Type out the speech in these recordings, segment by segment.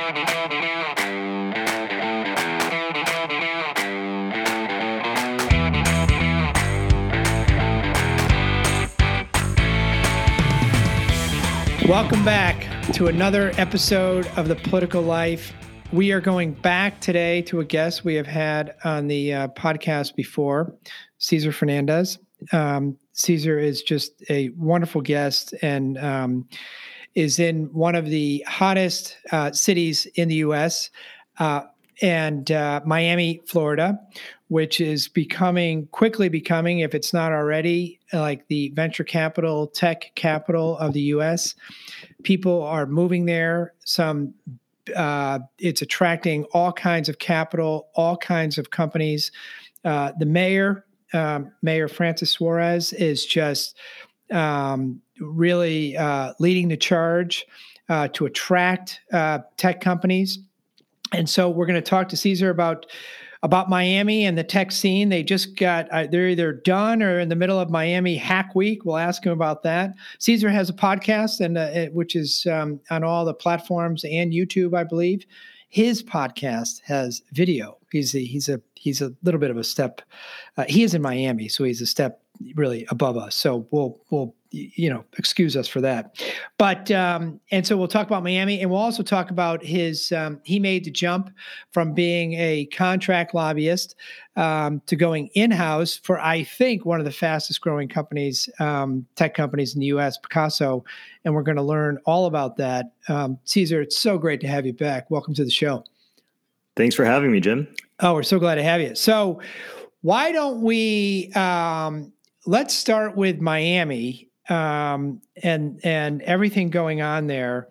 Welcome back to another episode of The Political Life. We are going back today to a guest we have had on the podcast before, Cesar Fernandez. Cesar is just a wonderful guest and is in one of the hottest cities in the U.S., and Miami, Florida, which is quickly becoming, if it's not already, like the venture capital, tech capital of the U.S. People are moving there. It's attracting all kinds of capital, all kinds of companies. The mayor, Mayor Francis Suarez, is just really leading the charge to attract tech companies. And so we're going to talk to Cesar about Miami and the tech scene. They just got, they're either done or in the middle of Miami Hack Week. We'll ask him about that. Cesar has a podcast, and which is on all the platforms and YouTube, I believe. His podcast has video. He's a little bit of a step. He is in Miami, so he's a step really above us. So we'll excuse us for that. But and so we'll talk about Miami, and we'll also talk about his. He made the jump from being a contract lobbyist to going in-house for, I think, one of the fastest growing companies, tech companies in the U.S., Picasso. And we're going to learn all about that. Cesar, it's so great to have you back. Welcome to the show. Thanks for having me, Jim. Oh, we're so glad to have you. So why don't we let's start with Miami and everything going on there.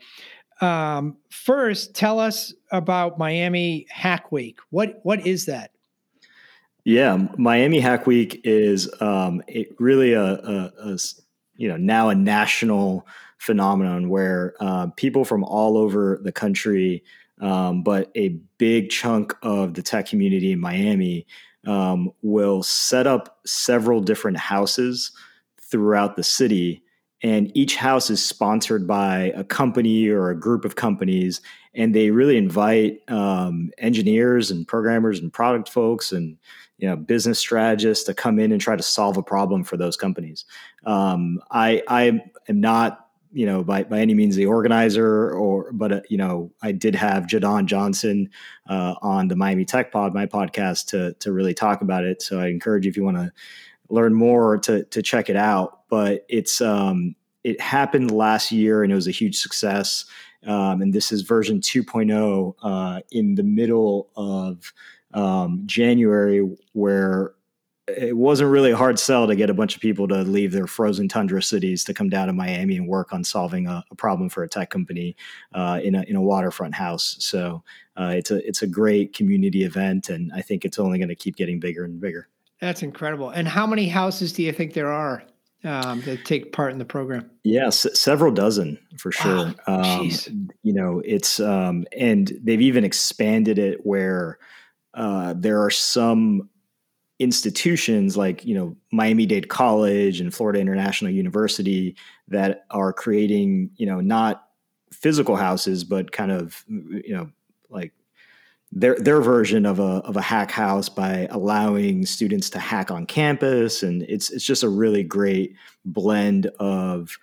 First, tell us about Miami Hack Week. What is that? Yeah, Miami Hack Week is really a now a national phenomenon where people from all over the country, but a big chunk of the tech community in Miami will set up several different houses throughout the city. And each house is sponsored by a company or a group of companies. And they really invite engineers and programmers and product folks and business strategists to come in and try to solve a problem for those companies. I am not by any means the organizer, but I did have Jadon Johnson on the Miami Tech Pod, my podcast, to really talk about it. So I encourage you, if you want to learn more, to check it out. But it happened last year and it was a huge success. And this is version 2.0 in the middle of January, where it wasn't really a hard sell to get a bunch of people to leave their frozen tundra cities to come down to Miami and work on solving a problem for a tech company in a waterfront house. So it's a great community event, and I think it's only going to keep getting bigger and bigger. That's incredible. And how many houses do you think there are that take part in the program? Yes, several dozen for sure. Wow. It's and they've even expanded it where there are some institutions like, Miami-Dade College and Florida International University that are creating, not physical houses, but kind of, like their version of a hack house by allowing students to hack on campus. And it's just a really great blend of,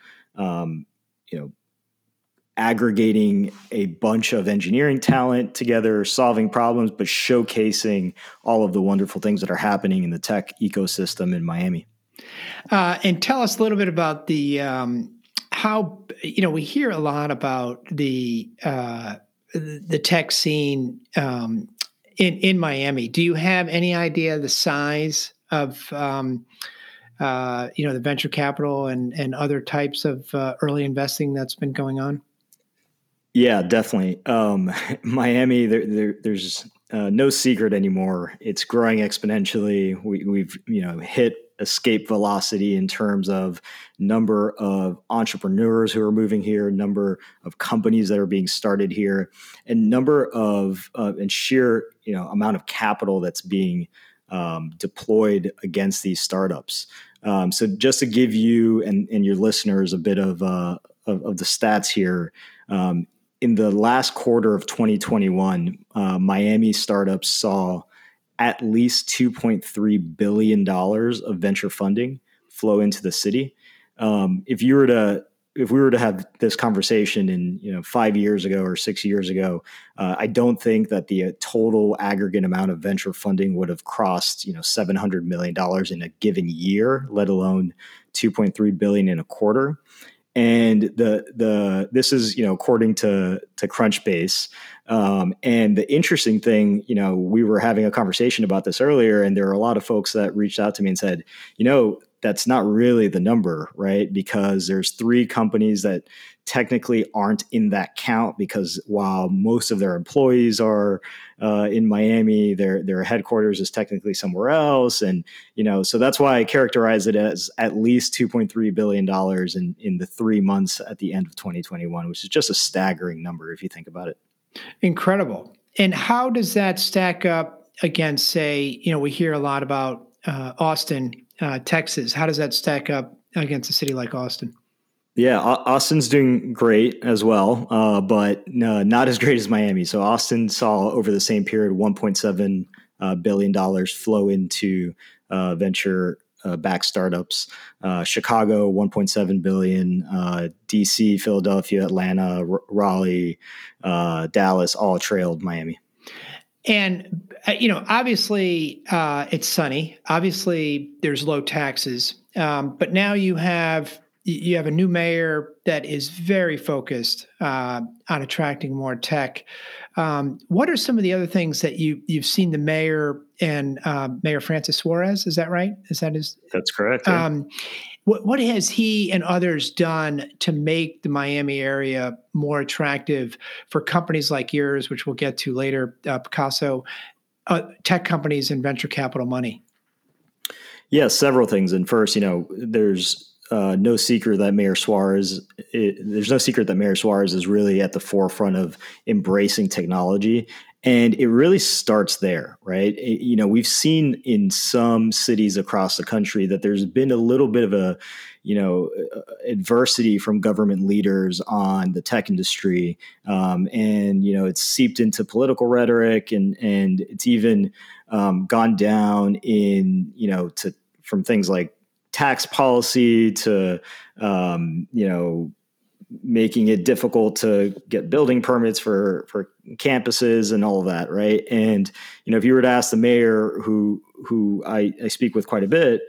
aggregating a bunch of engineering talent together, solving problems, but showcasing all of the wonderful things that are happening in the tech ecosystem in Miami. And tell us a little bit about the how we hear a lot about the tech scene in Miami. Do you have any idea the size of the venture capital and other types of early investing that's been going on? Yeah, definitely. Miami, there's no secret anymore. It's growing exponentially. We've hit escape velocity in terms of number of entrepreneurs who are moving here, number of companies that are being started here, and number of and sheer amount of capital that's being deployed against these startups. So just to give you and your listeners a bit of the stats here. in the last quarter of 2021, Miami startups saw at least $2.3 billion of venture funding flow into the city. If we were to have this conversation in 5 years ago or 6 years ago, I don't think that the total aggregate amount of venture funding would have crossed $700 million in a given year, let alone 2.3 billion in a quarter. And this is according to Crunchbase. And the interesting thing, we were having a conversation about this earlier, and there are a lot of folks that reached out to me and said, that's not really the number, right? Because there's 3 companies that technically aren't in that count, because while most of their employees are in Miami, their headquarters is technically somewhere else. And, so that's why I characterize it as at least $2.3 billion in the 3 months at the end of 2021, which is just a staggering number if you think about it. Incredible. And how does that stack up against, say, we hear a lot about Austin, Texas. How does that stack up against a city like Austin? Yeah, Austin's doing great as well, but not as great as Miami. So Austin saw over the same period $1.7 billion flow into venture backed startups. Chicago, 1.7 billion, DC, Philadelphia, Atlanta, Raleigh, Dallas, all trailed Miami. And, obviously it's sunny. Obviously there's low taxes. But now you have a new mayor that is very focused on attracting more tech. What are some of the other things that you've seen the mayor and Mayor Francis Suarez? Is that right? That's correct. Yeah. What has he and others done to make the Miami area more attractive for companies like yours, which we'll get to later, Picasso, tech companies and venture capital money? Yeah, several things. And first, there's no secret that Mayor Suarez is really at the forefront of embracing technology. And it really starts there, right? We've seen in some cities across the country that there's been a little bit of a, adversity from government leaders on the tech industry. And, it's seeped into political rhetoric and it's even gone down in, from things like tax policy to, making it difficult to get building permits for campuses and all of that, right? And if you were to ask the mayor, who I speak with quite a bit,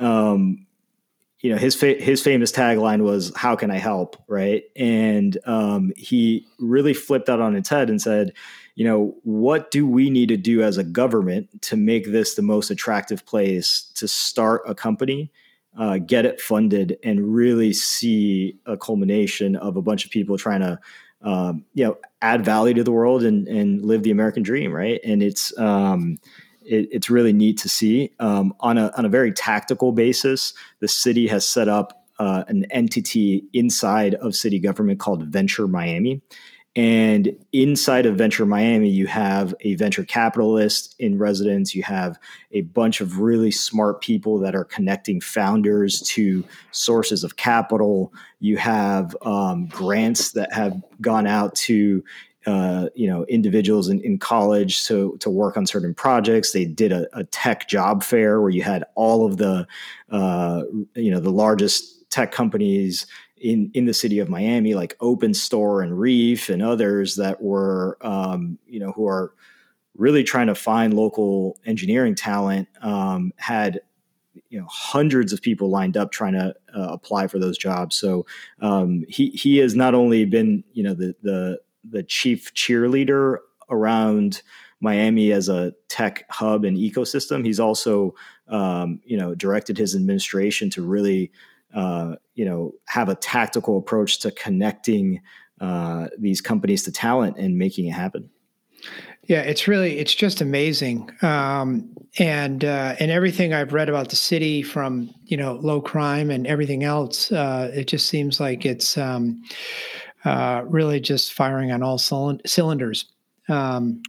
his famous tagline was "How can I help?" Right? And he really flipped that on its head and said, what do we need to do as a government to make this the most attractive place to start a company? Get it funded, and really see a culmination of a bunch of people trying to, add value to the world and live the American dream, right? And it's really neat to see. On a very tactical basis, the city has set up an entity inside of city government called Venture Miami. And inside of Venture Miami, you have a venture capitalist in residence. You have a bunch of really smart people that are connecting founders to sources of capital. You have grants that have gone out to individuals in college to work on certain projects. They did a tech job fair where you had all of the the largest tech companies in the city of Miami, like OpenStore and Reef and others that were, who are really trying to find local engineering talent, had, hundreds of people lined up trying to apply for those jobs. So he has not only been, the chief cheerleader around Miami as a tech hub and ecosystem. He's also, directed his administration to really have a tactical approach to connecting these companies to talent and making it happen. Yeah, it's just amazing. And everything I've read about the city, from, low crime and everything else, it just seems like it's really just firing on all cylinders. And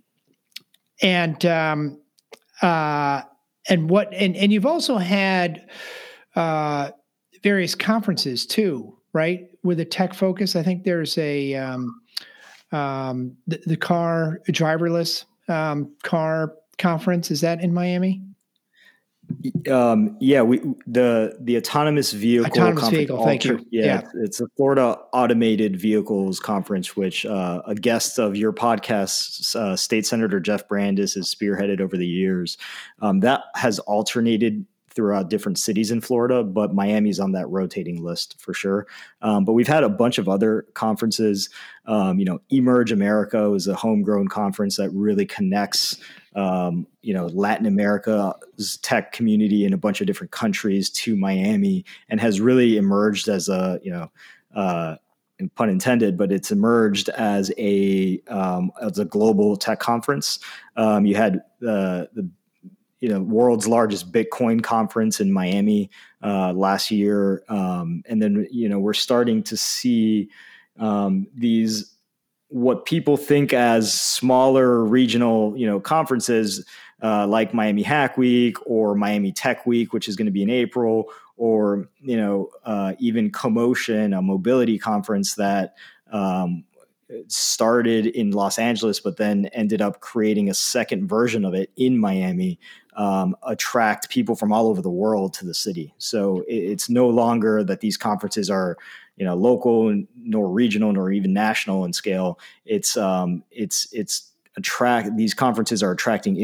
you've also had various conferences too, right? With a tech focus. I think there's a the car driverless car conference. Is that in Miami? Yeah, the autonomous vehicle conference. Thank you. Yeah, it's the Florida Automated Vehicles Conference, which a guest of your podcast, State Senator Jeff Brandes, has spearheaded over the years. That has alternated throughout different cities in Florida, but Miami's on that rotating list for sure. But we've had a bunch of other conferences. Emerge America is a homegrown conference that really connects Latin America's tech community in a bunch of different countries to Miami, and has really emerged as a, pun intended, but it's emerged as a global tech conference. You had the world's largest Bitcoin conference in Miami last year, and then we're starting to see these, what people think as smaller regional, conferences like Miami Hack Week or Miami Tech Week, which is going to be in April, or even Commotion, a mobility conference that started in Los Angeles, but then ended up creating a second version of it in Miami, attract people from all over the world to the city. So it's no longer that these conferences are, local nor regional nor even national in scale. These conferences are attracting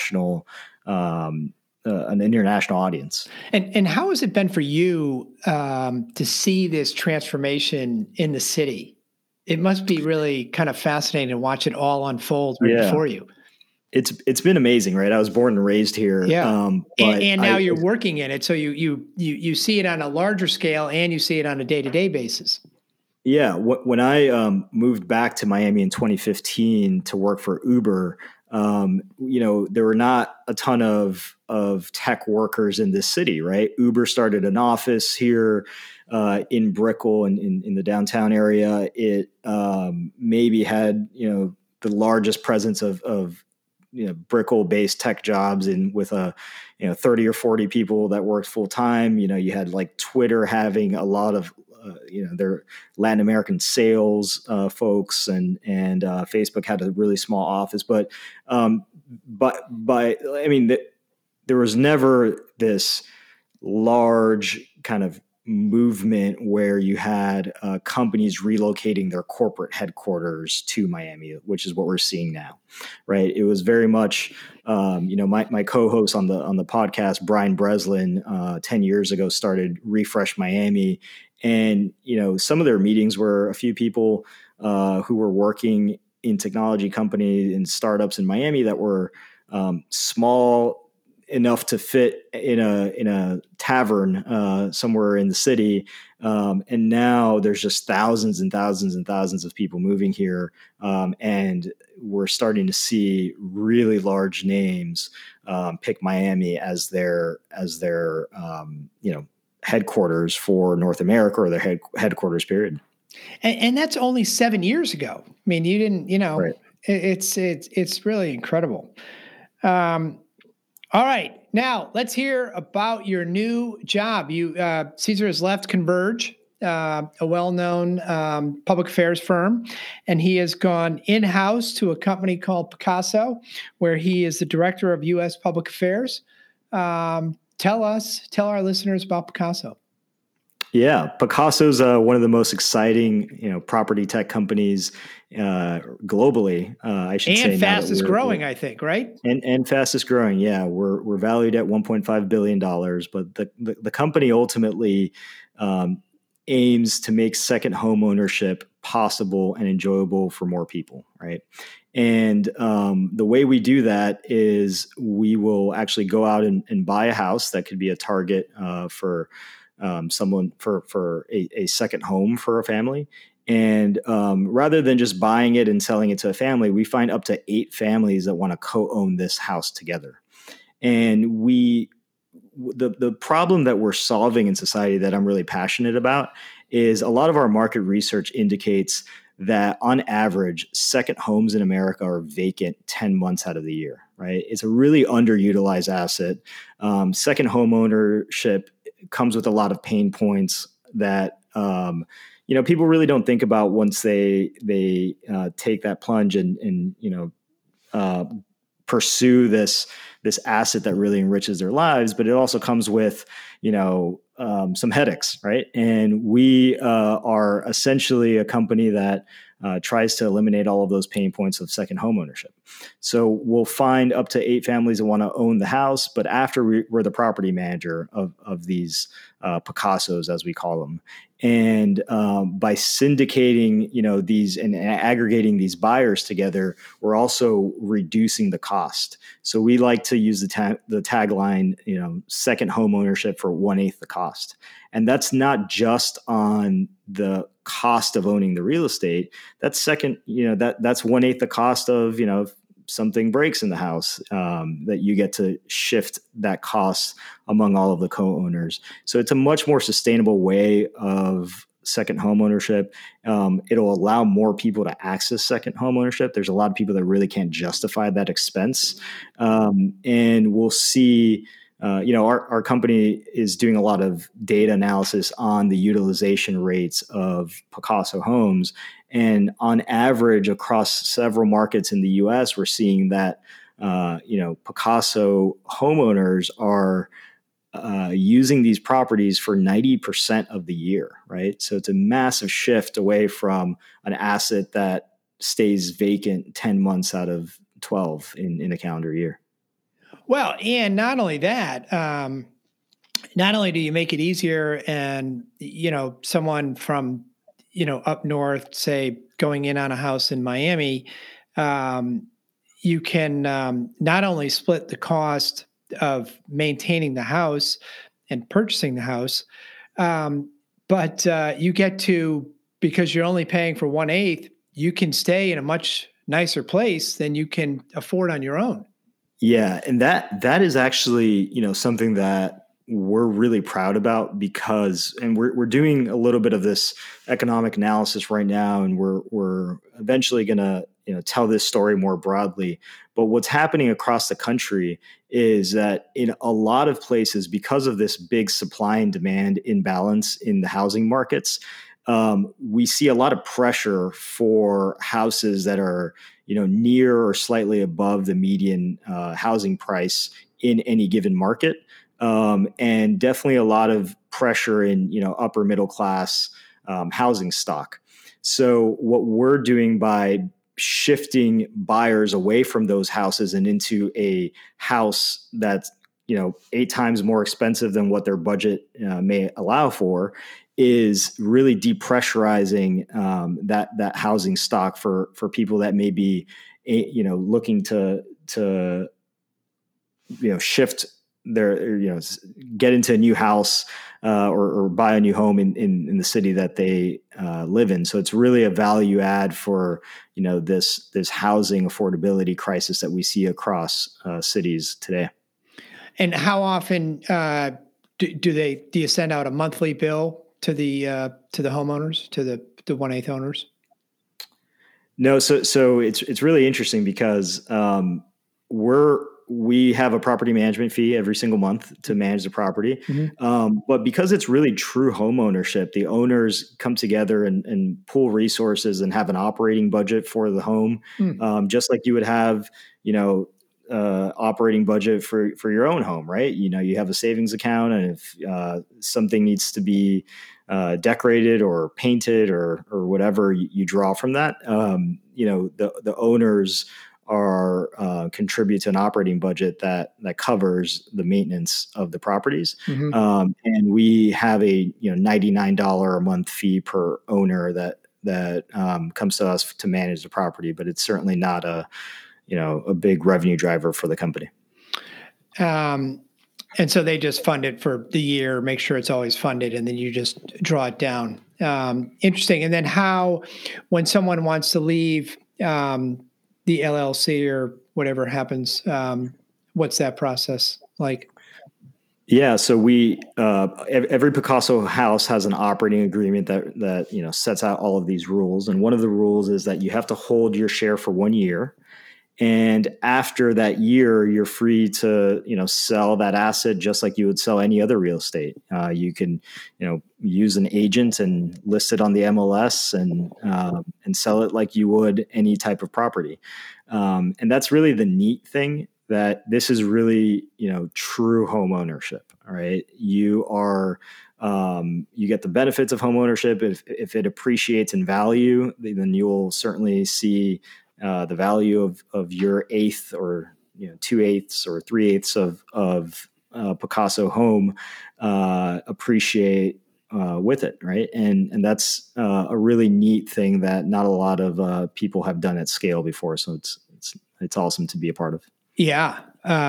an international audience. And how has it been for you to see this transformation in the city? It must be really kind of fascinating to watch it all unfold before you. It's been amazing, right? I was born and raised here. Yeah. And now you're working in it. So you see it on a larger scale and you see it on a day-to-day basis. Yeah. When I moved back to Miami in 2015 to work for Uber, there were not a ton of tech workers in this city, right? Uber started an office here in Brickell in the downtown area. It maybe had, the largest presence of Brickell-based tech jobs with 30 or 40 people that worked full time. You had like Twitter having a lot of their Latin American sales folks, and Facebook had a really small office. But I mean, there was never this large kind of movement where you had companies relocating their corporate headquarters to Miami, which is what we're seeing now, right? It was very much, my co-host on the podcast, Brian Breslin, 10 years ago started Refresh Miami, and some of their meetings were a few people who were working in technology companies and startups in Miami that were small enough to fit in a tavern somewhere in the city, and now there's just thousands and thousands and thousands of people moving here, and we're starting to see really large names pick Miami as their headquarters for North America, or their headquarters period. And that's only 7 years ago. I mean, you didn't, Right. It's really incredible. All right, now let's hear about your new job. Cesar has left Converge, a well-known public affairs firm, and he has gone in-house to a company called Pacaso, where he is the director of U.S. Public Affairs. Tell our listeners about Pacaso. Yeah, Pacaso's one of the most exciting, property tech companies globally. I should say, and fastest growing, I think, right? And fastest growing. Yeah, we're valued at $1.5 billion, but the company ultimately aims to make second home ownership possible and enjoyable for more people, right? And the way we do that is we will actually go out and buy a house that could be a target for someone for a second home for a family. And rather than just buying it and selling it to a family, we find up to 8 families that want to co-own this house together. And the problem that we're solving in society that I'm really passionate about is a lot of our market research indicates that on average, second homes in America are vacant 10 months out of the year, right? It's a really underutilized asset. Second home ownership comes with a lot of pain points that people really don't think about once they take that plunge and pursue this asset that really enriches their lives, but it also comes with some headaches, right? And we are essentially a company that tries to eliminate all of those pain points of second home ownership. So we'll find up to 8 families that want to own the house, but after we're the property manager of these Picassos, as we call them. And by syndicating, these and aggregating these buyers together, we're also reducing the cost. So we like to use the tagline, second home ownership for 1/8 the cost. And that's not just on the cost of owning the real estate. That's that's 1/8 the cost of, if something breaks in the house, that you get to shift that cost among all of the co-owners. So it's a much more sustainable way of second home ownership. It'll allow more people to access second home ownership. There's a lot of people that really can't justify that expense. And we'll see, our company is doing a lot of data analysis on the utilization rates of Picasso homes. And on average, across several markets in the US, we're seeing that, Picasso homeowners are using these properties for 90% of the year, right? So it's a massive shift away from an asset that stays vacant 10 months out of 12 in a calendar year. Well, and not only that, not only do you make it easier and, someone from, up north, say, going in on a house in Miami, you can not only split the cost of maintaining the house and purchasing the house, but you get to, because you're only paying for 1/8, you can stay in a much nicer place than you can afford on your own. Yeah, and that is actually, something that we're really proud about and we're doing a little bit of this economic analysis right now, and we're eventually going to tell this story more broadly. But what's happening across the country is that in a lot of places, because of this big supply and demand imbalance in the housing markets, we see a lot of pressure for houses that are near or slightly above the median housing price in any given market. And definitely a lot of pressure in, upper middle class housing stock. So what we're doing by shifting buyers away from those houses and into a house that's, 8 times more expensive than what their budget may allow for, is really depressurizing that housing stock for people that may be, looking to shift their, get into a new house or buy a new home in the city that they live in. So it's really a value add for this housing affordability crisis that we see across cities today. And how often do you send out a monthly bill to the homeowners, to the 1/8 owners? No, so it's really interesting because we have a property management fee every single month to manage the property. Mm-hmm. But because it's really true home ownership, the owners come together and pool resources and have an operating budget for the home, just like you would have, operating budget for your own home, right? You have a savings account, and if something needs to be decorated or painted or whatever, you draw from that. The owners are contribute to an operating budget that covers the maintenance of the properties. Mm-hmm. And we have a $99 a month fee per owner that comes to us to manage the property, but it's certainly not a big revenue driver for the company. And so they just fund it for the year, make sure it's always funded, and then you just draw it down. Interesting. And then when someone wants to leave the LLC or whatever happens, what's that process like? Yeah, so we every Picasso house has an operating agreement that sets out all of these rules, and one of the rules is that you have to hold your share for 1 year, And after that year, you're free to, sell that asset just like you would sell any other real estate. You can, use an agent and list it on the MLS and sell it like you would any type of property. And that's really the neat thing, that this is really, true home ownership. All right. You get the benefits of home ownership. If it appreciates in value, then you'll certainly see the value of your eighth or 2/8 or 3/8 of Pacaso home appreciate with it, right? And that's a really neat thing that not a lot of people have done at scale before. So it's awesome to be a part of. Yeah.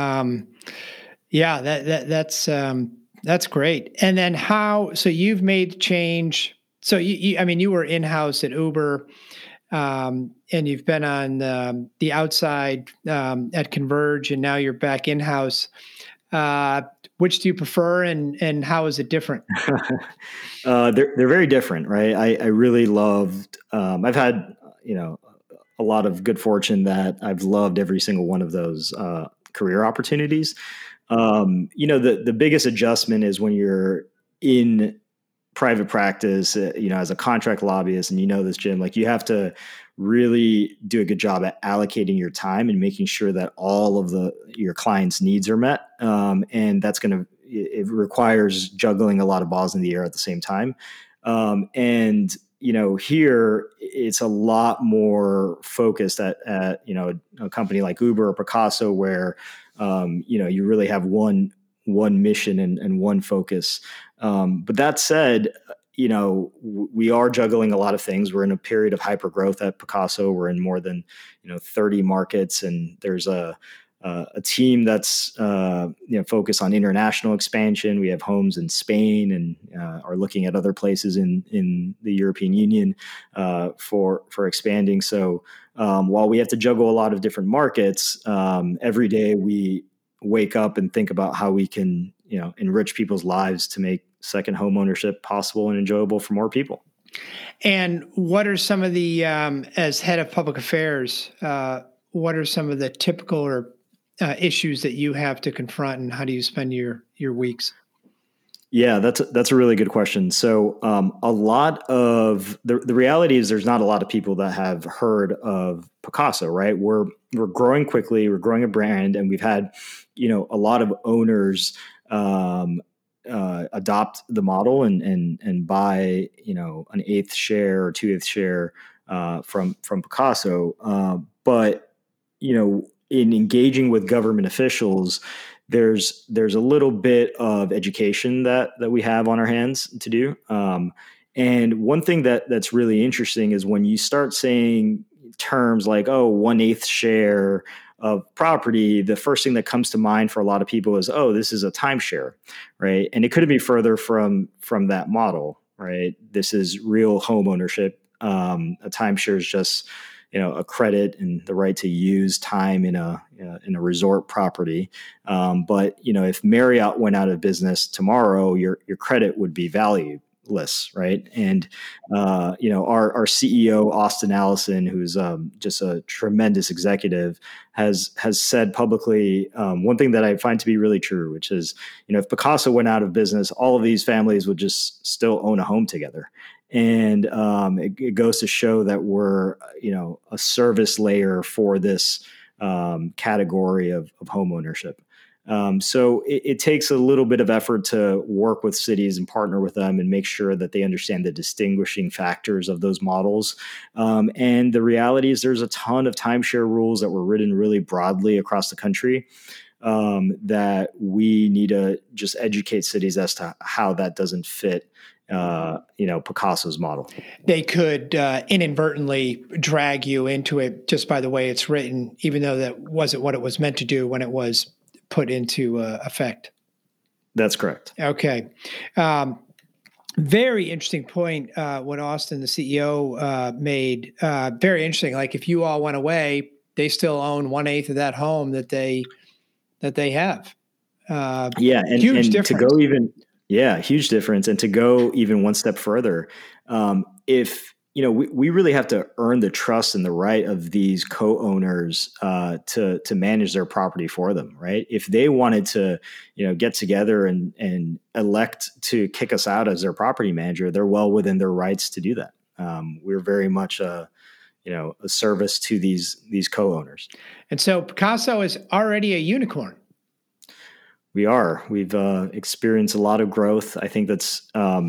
That's great. And then so you've made change. So you were in-house at Uber, and you've been on the outside at Converge, and now you're back in-house. Which do you prefer, and how is it different? They're very different, right? I really loved, I've had, a lot of good fortune that I've loved every single one of those career opportunities. The biggest adjustment is when you're in private practice, as a contract lobbyist, and this, Jim, like you have to really do a good job at allocating your time and making sure that all of your clients' needs are met. And it requires juggling a lot of balls in the air at the same time. And here it's a lot more focused at a company like Uber or Pacaso, where you really have one mission and one focus. But that said, we are juggling a lot of things. We're in a period of hyper growth at Pacaso. We're in more than 30 markets, and there's a team that's focused on international expansion. We have homes in Spain and are looking at other places in the European Union for expanding. So while we have to juggle a lot of different markets, every day we wake up and think about how we can enrich people's lives to make second home ownership possible and enjoyable for more people. And what are some of the, as head of public affairs, what are some of the typical or issues that you have to confront, and how do you spend your weeks? Yeah, that's a really good question. So a lot of the reality is there's not a lot of people that have heard of Pacaso, right? We're growing quickly, we're growing a brand, and we've had a lot of owners adopt the model and buy an eighth share or 2/8 share from Pacaso. But in engaging with government officials, there's a little bit of education that we have on our hands to do. And one thing that's really interesting is when you start saying terms like, 1/8 share of property, the first thing that comes to mind for a lot of people is, this is a timeshare, right? And it couldn't be further from that model, right? This is real home ownership. A timeshare is just a credit and the right to use time in a resort property. But if Marriott went out of business tomorrow, your credit would be valueless, right? And our CEO Austin Allison, who's just a tremendous executive, has said publicly one thing that I find to be really true, which is if Pacaso went out of business, all of these families would just still own a home together. And it goes to show that we're, a service layer for this category of home ownership. So it takes a little bit of effort to work with cities and partner with them and make sure that they understand the distinguishing factors of those models. And the reality is there's a ton of timeshare rules that were written really broadly across the country that we need to just educate cities as to how that doesn't fit Pacaso's model. They could inadvertently drag you into it just by the way it's written, even though that wasn't what it was meant to do when it was put into effect. That's correct. Okay. Very interesting point. What Austin, the CEO, made. Very interesting. Like if you all went away, they still own 1/8 of that home that they have. Yeah, and huge difference. To go even. Yeah, huge difference. And to go even one step further, if we really have to earn the trust and the right of these co-owners to manage their property for them, right? If they wanted to, get together and elect to kick us out as their property manager, they're well within their rights to do that. We're very much a service to these co-owners. And so Pacaso is already a unicorn. We are. We've experienced a lot of growth. I think that's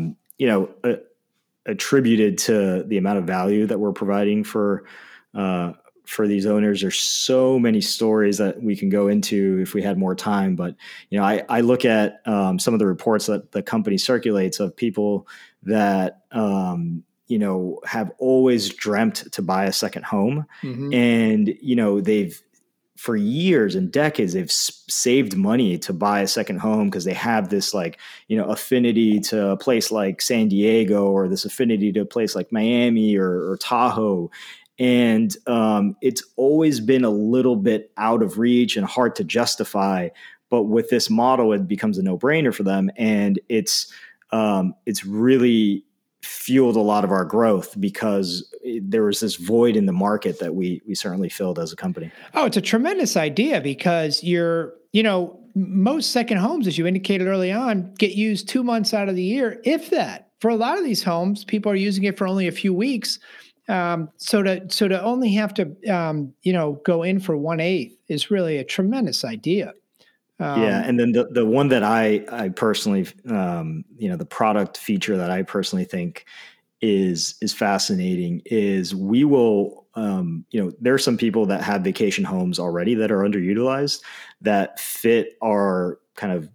attributed to the amount of value that we're providing for these owners. There's so many stories that we can go into if we had more time. But, I look at some of the reports that the company circulates of people that, have always dreamt to buy a second home. Mm-hmm. And, they've, for years and decades, they've saved money to buy a second home because they have this affinity to a place like San Diego, or this affinity to a place like Miami or Tahoe. And it's always been a little bit out of reach and hard to justify. But with this model, it becomes a no-brainer for them. And it's really fueled a lot of our growth because there was this void in the market that we certainly filled as a company. Oh, it's a tremendous idea because most second homes, as you indicated early on, get used 2 months out of the year, if that. For a lot of these homes, people are using it for only a few weeks. So to only have to, go in for 1/8 is really a tremendous idea. And then the one that I personally, the product feature that I personally think is fascinating is we will, there are some people that have vacation homes already that are underutilized that fit our kind of,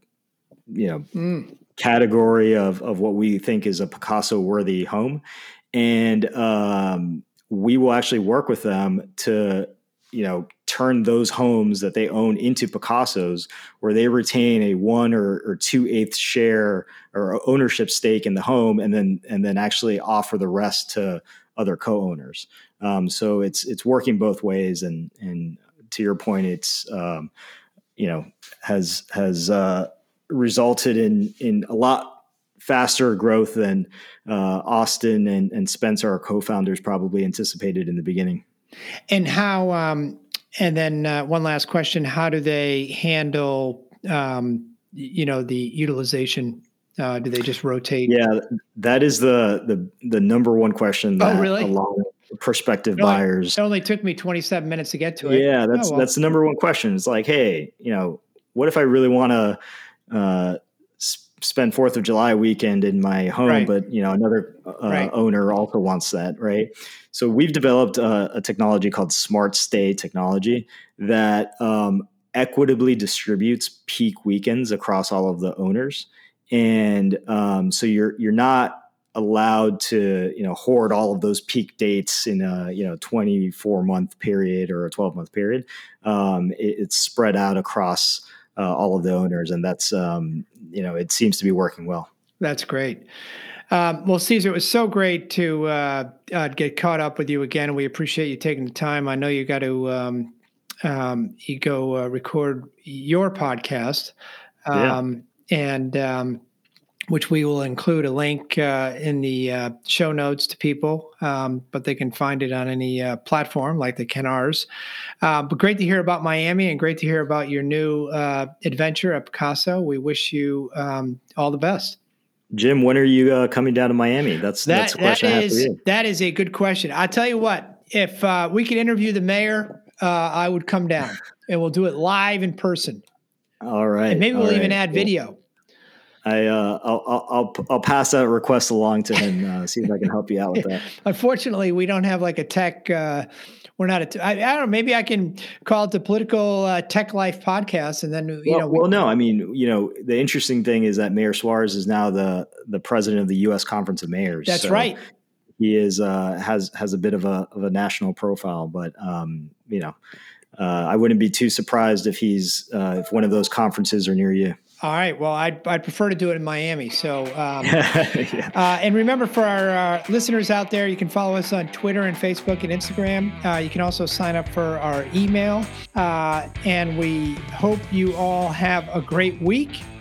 category of what we think is a Pacaso worthy home. And we will actually work with them to, turn those homes that they own into Pacasos, where they retain a 1 or 2/8 share or ownership stake in the home, and then actually offer the rest to other co-owners. So it's working both ways, and to your point, it's has resulted in a lot faster growth than Austin and Spencer, our co-founders, probably anticipated in the beginning. And how, and then one last question, how do they handle, the utilization? Do they just rotate? Yeah, that is the number one question that a lot of prospective buyers. It only took me 27 minutes to get to it. Yeah, that's the number one question. It's like, hey, what if I really want to spend 4th of July weekend in my home, right, but another owner also wants that, right? So we've developed a technology called Smart Stay technology that equitably distributes peak weekends across all of the owners, and so you're not allowed to hoard all of those peak dates in a 24-month period or a 12-month period. It's spread out across all of the owners, and that's it seems to be working well. That's great. Well, Cesar, it was so great to get caught up with you again, and we appreciate you taking the time. I know you got to go record your podcast, and which we will include a link in the show notes to people, but they can find it on any platform like they can ours. But great to hear about Miami, and great to hear about your new adventure at Pacaso. We wish you all the best. Jim, when are you coming down to Miami? That's a question I have for you. That is a good question. I'll tell you what, if we could interview the mayor, I would come down, and we'll do it live in person. All right. And maybe we'll even add video. I'll pass that request along to him. See if I can help you out with that. Unfortunately, we don't have like a tech. We're not. I don't know. Maybe I can call it the Political Tech Life Podcast, and then no. I mean, the interesting thing is that Mayor Suarez is now the president of the U.S. Conference of Mayors. That's right. He is has a bit of a national profile, but I wouldn't be too surprised if he's if one of those conferences are near you. All right. Well, I'd prefer to do it in Miami. So, and remember, for our listeners out there, you can follow us on Twitter and Facebook and Instagram. You can also sign up for our email. And we hope you all have a great week.